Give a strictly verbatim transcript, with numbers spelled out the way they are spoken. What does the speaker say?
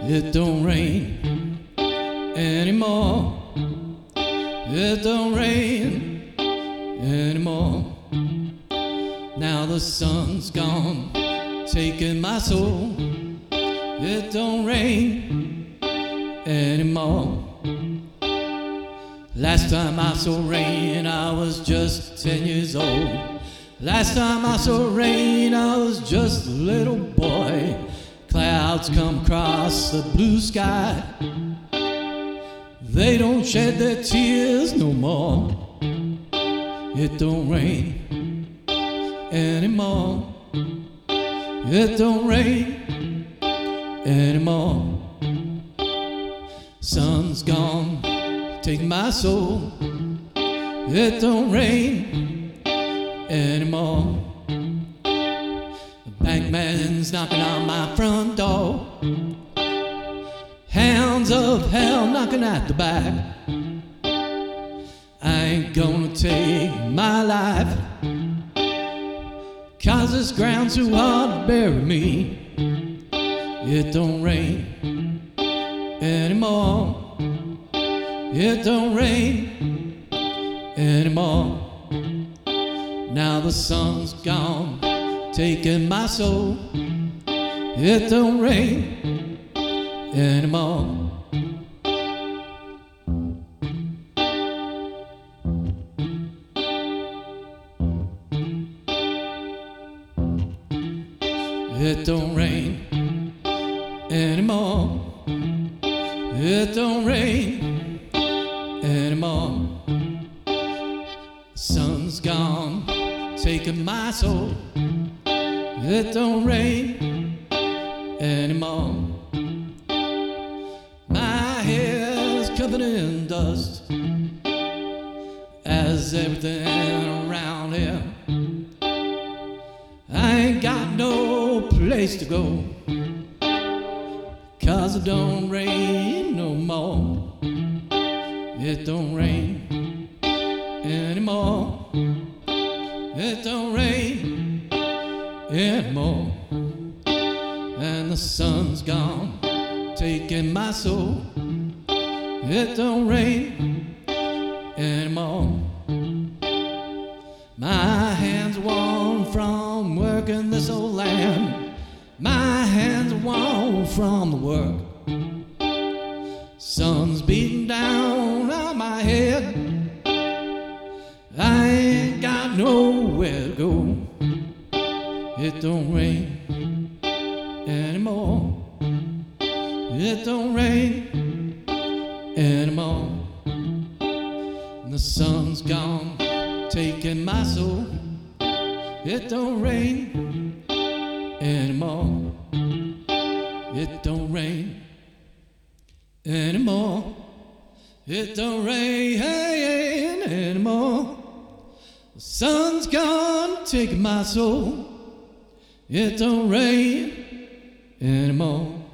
It don't rain anymore. It don't rain anymore. Now the sun's gone, taking my soul. It don't rain anymore. Last time I saw rain, I was just ten years old. Last time I saw rain, I was just a little boy. Clouds come across the blue sky. They don't shed their tears no more. It don't rain anymore. It don't rain anymore. Sun's gone, take my soul. It don't rain anymore. The bankman's knocking on my front door. Hounds of hell knocking at the back. I ain't gonna take my life, 'cause this ground's too hard to bury me. It don't rain anymore. It don't rain anymore. Now the sun's gone, taking my soul. It don't rain anymore. It don't rain anymore. It don't rain anymore. The sun's gone, taking my soul. It don't rain anymore. My hair's covered in dust, as everything around here. I ain't got no place to go, 'cause it don't rain no more. It don't rain anymore. It don't rain anymore. And the sun's gone, taking my soul. It don't rain anymore. My hands warm from working this old land. My hands warm from the work. Sun's beating down on my head. I ain't got nowhere to go. It don't rain anymore. It don't rain anymore. And the sun's gone, taking my soul. It don't rain anymore. It don't rain anymore. It don't rain anymore. The sun's gone, taking my soul. It don't rain anymore.